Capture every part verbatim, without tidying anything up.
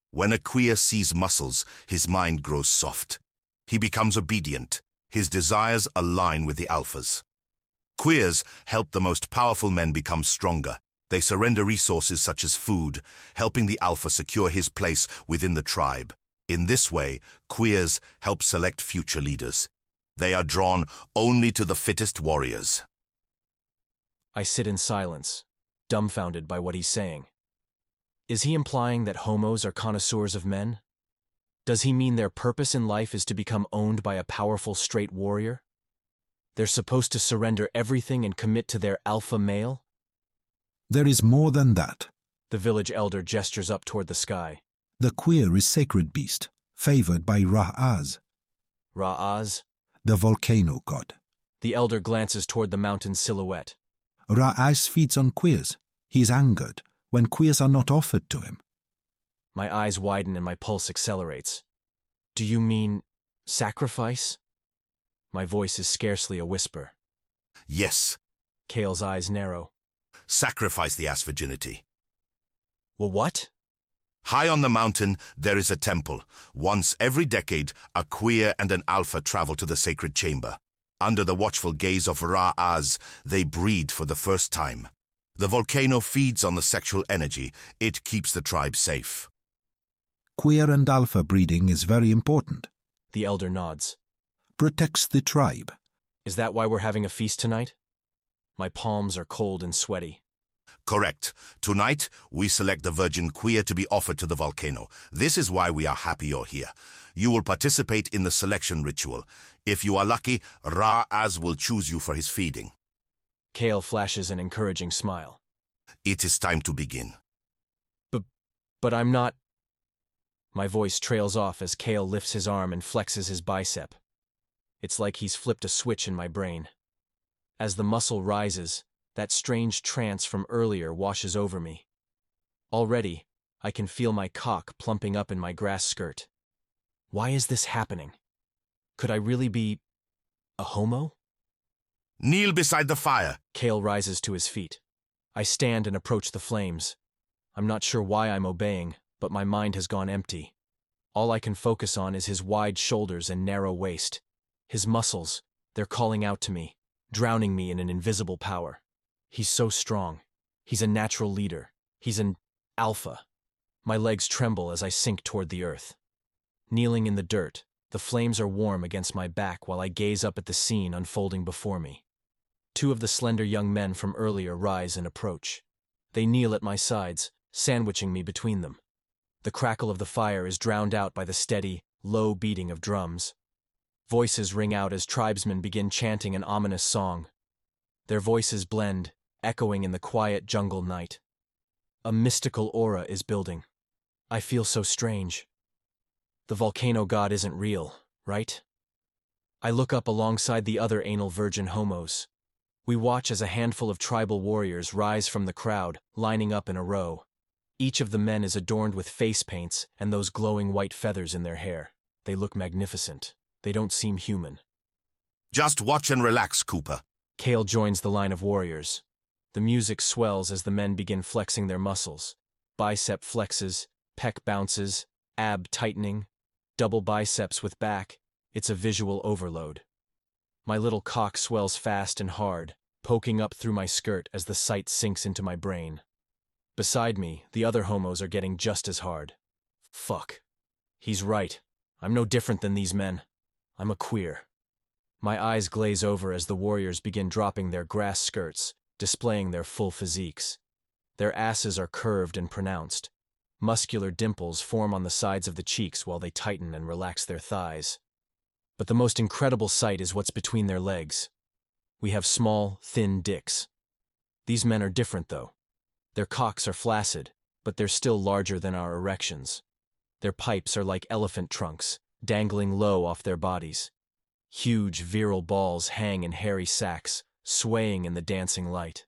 When a queer sees muscles, his mind grows soft. He becomes obedient. His desires align with the alphas. Queers help the most powerful men become stronger. They surrender resources such as food, helping the alpha secure his place within the tribe. In this way, queers help select future leaders. They are drawn only to the fittest warriors. I sit in silence, dumbfounded by what he's saying. Is he implying that homos are connoisseurs of men? Does he mean their purpose in life is to become owned by a powerful straight warrior? They're supposed to surrender everything and commit to their alpha male? There is more than that. The village elder gestures up toward the sky. The queer is sacred beast, favored by Ra-Az, Ra-Az? the volcano god. The elder glances toward the mountain's silhouette. Ra-Az feeds on queers. He is angered when queers are not offered to him. My eyes widen and my pulse accelerates. Do you mean sacrifice? My voice is scarcely a whisper. Yes. Kale's eyes narrow. Sacrifice the ass virginity. Well, what? High on the mountain, there is a temple. Once every decade, a queer and an alpha travel to the sacred chamber. Under the watchful gaze of Ra-Az, they breed for the first time. The volcano feeds on the sexual energy. It keeps the tribe safe. Queer and alpha breeding is very important. The elder nods. Protects the tribe. Is that why we're having a feast tonight? My palms are cold and sweaty. Correct. Tonight, we select the virgin queer to be offered to the volcano. This is why we are happy you're here. You will participate in the selection ritual. If you are lucky, Ra-Az will choose you for his feeding. Kale flashes an encouraging smile. It is time to begin. But, but I'm not... My voice trails off as Kale lifts his arm and flexes his bicep. It's like he's flipped a switch in my brain. As the muscle rises, that strange trance from earlier washes over me. Already, I can feel my cock plumping up in my grass skirt. Why is this happening? Could I really be... a homo? Kneel beside the fire. Kale rises to his feet. I stand and approach the flames. I'm not sure why I'm obeying, but my mind has gone empty. All I can focus on is his wide shoulders and narrow waist. His muscles, they're calling out to me, drowning me in an invisible power. He's so strong. He's a natural leader. He's an alpha. My legs tremble as I sink toward the earth. Kneeling in the dirt, the flames are warm against my back while I gaze up at the scene unfolding before me. Two of the slender young men from earlier rise and approach. They kneel at my sides, sandwiching me between them. The crackle of the fire is drowned out by the steady, low beating of drums. Voices ring out as tribesmen begin chanting an ominous song. Their voices blend, echoing in the quiet jungle night. A mystical aura is building. I feel so strange. The volcano god isn't real, right? I look up alongside the other anal virgin homos. We watch as a handful of tribal warriors rise from the crowd, lining up in a row. Each of the men is adorned with face paints and those glowing white feathers in their hair. They look magnificent. They don't seem human. Just watch and relax, Cooper. Kale joins the line of warriors. The music swells as the men begin flexing their muscles. Bicep flexes, pec bounces, ab tightening, double biceps with back. It's a visual overload. My little cock swells fast and hard, poking up through my skirt as the sight sinks into my brain. Beside me, the other homos are getting just as hard. Fuck. He's right. I'm no different than these men. I'm a queer. My eyes glaze over as the warriors begin dropping their grass skirts, displaying their full physiques. Their asses are curved and pronounced. Muscular dimples form on the sides of the cheeks while they tighten and relax their thighs. But the most incredible sight is what's between their legs. We have small, thin dicks. These men are different, though. Their cocks are flaccid, but they're still larger than our erections. Their pipes are like elephant trunks, dangling low off their bodies. Huge, virile balls hang in hairy sacks, swaying in the dancing light.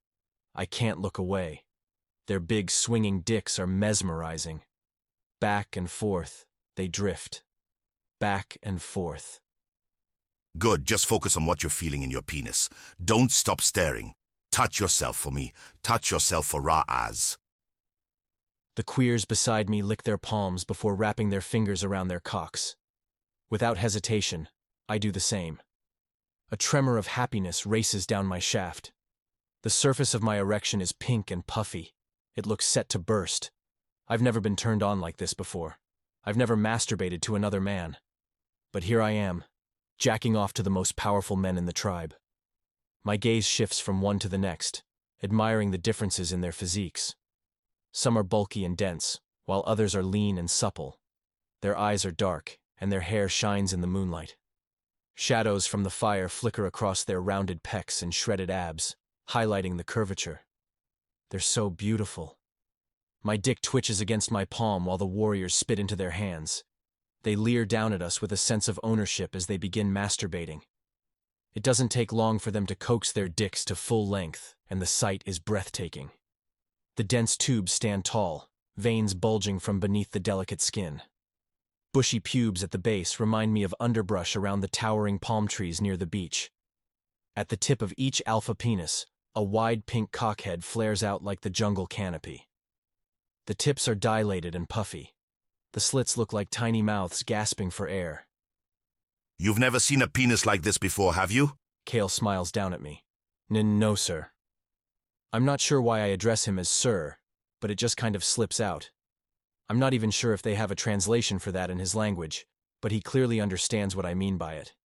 I can't look away. Their big, swinging dicks are mesmerizing. Back and forth, they drift. Back and forth. Good, just focus on what you're feeling in your penis. Don't stop staring. Touch yourself for me. Touch yourself for Ra-Az. The queers beside me lick their palms before wrapping their fingers around their cocks. Without hesitation, I do the same. A tremor of happiness races down my shaft. The surface of my erection is pink and puffy. It looks set to burst. I've never been turned on like this before. I've never masturbated to another man. But here I am, jacking off to the most powerful men in the tribe. My gaze shifts from one to the next, admiring the differences in their physiques. Some are bulky and dense, while others are lean and supple. Their eyes are dark, and their hair shines in the moonlight. Shadows from the fire flicker across their rounded pecs and shredded abs, highlighting the curvature. They're so beautiful. My dick twitches against my palm while the warriors spit into their hands. They leer down at us with a sense of ownership as they begin masturbating. It doesn't take long for them to coax their dicks to full length, and the sight is breathtaking. The dense tubes stand tall, veins bulging from beneath the delicate skin. Bushy pubes at the base remind me of underbrush around the towering palm trees near the beach. At the tip of each alpha penis, a wide pink cockhead flares out like the jungle canopy. The tips are dilated and puffy. The slits look like tiny mouths gasping for air. You've never seen a penis like this before, have you? Kale smiles down at me. N- no, sir. I'm not sure why I address him as sir, but it just kind of slips out. I'm not even sure if they have a translation for that in his language, but he clearly understands what I mean by it.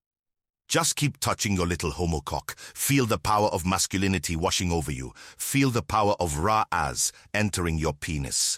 Just keep touching your little homocock. Feel the power of masculinity washing over you. Feel the power of Ra-Az entering your penis.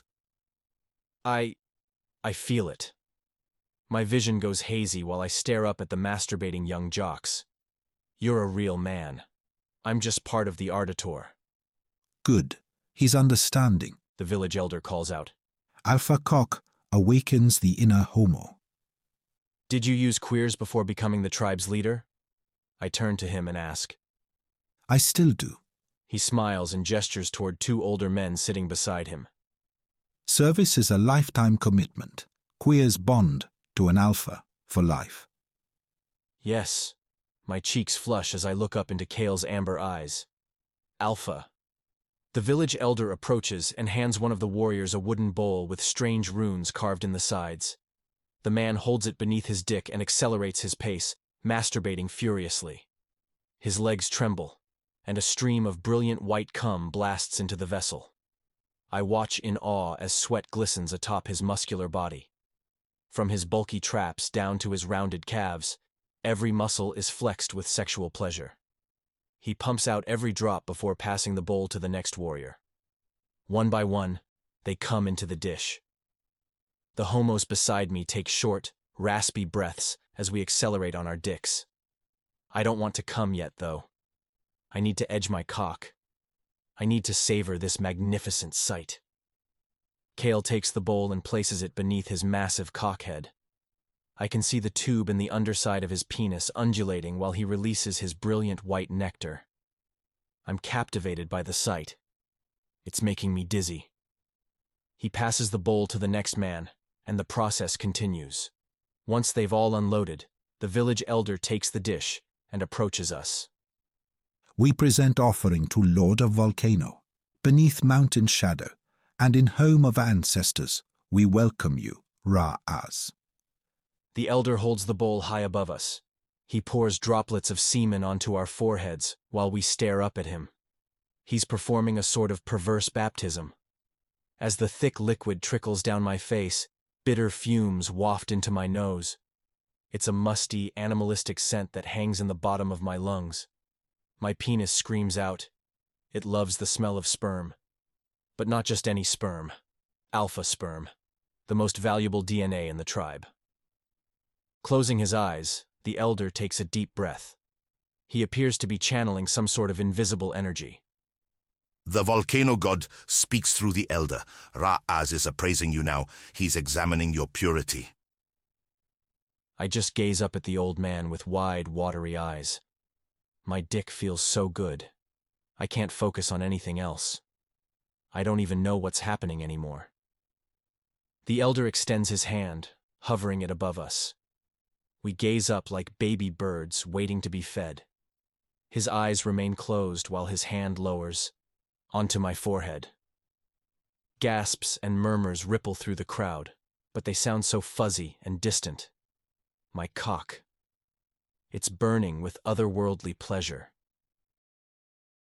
I... I feel it. My vision goes hazy while I stare up at the masturbating young jocks. You're a real man. I'm just part of the Ardator. Good. He's understanding. The village elder calls out. Alpha cock awakens the inner homo. Did you use queers before becoming the tribe's leader? I turn to him and ask. I still do. He smiles and gestures toward two older men sitting beside him. Service is a lifetime commitment. Queers bond to an alpha for life. Yes. My cheeks flush as I look up into Kale's amber eyes. Alpha. The village elder approaches and hands one of the warriors a wooden bowl with strange runes carved in the sides. The man holds it beneath his dick and accelerates his pace, masturbating furiously. His legs tremble, and a stream of brilliant white cum blasts into the vessel. I watch in awe as sweat glistens atop his muscular body. From his bulky traps down to his rounded calves, every muscle is flexed with sexual pleasure. He pumps out every drop before passing the bowl to the next warrior. One by one, they come into the dish. The homos beside me take short, raspy breaths as we accelerate on our dicks. I don't want to come yet, though. I need to edge my cock. I need to savor this magnificent sight. Kale takes the bowl and places it beneath his massive cockhead. I can see the tube in the underside of his penis undulating while he releases his brilliant white nectar. I'm captivated by the sight. It's making me dizzy. He passes the bowl to the next man, and the process continues. Once they've all unloaded, the village elder takes the dish and approaches us. We present offering to Lord of Volcano, beneath mountain shadow, and in home of ancestors, we welcome you, Ra-Az. The elder holds the bowl high above us. He pours droplets of semen onto our foreheads while we stare up at him. He's performing a sort of perverse baptism. As the thick liquid trickles down my face, bitter fumes waft into my nose. It's a musty, animalistic scent that hangs in the bottom of my lungs. My penis screams out. It loves the smell of sperm. But not just any sperm. Alpha sperm. The most valuable D N A in the tribe. Closing his eyes, the elder takes a deep breath. He appears to be channeling some sort of invisible energy. The volcano god speaks through the elder. Ra-Az is appraising you now. He's examining your purity. I just gaze up at the old man with wide, watery eyes. My dick feels so good. I can't focus on anything else. I don't even know what's happening anymore. The elder extends his hand, hovering it above us. We gaze up like baby birds waiting to be fed. His eyes remain closed while his hand lowers onto my forehead. Gasps and murmurs ripple through the crowd, but they sound so fuzzy and distant. My cock. It's burning with otherworldly pleasure.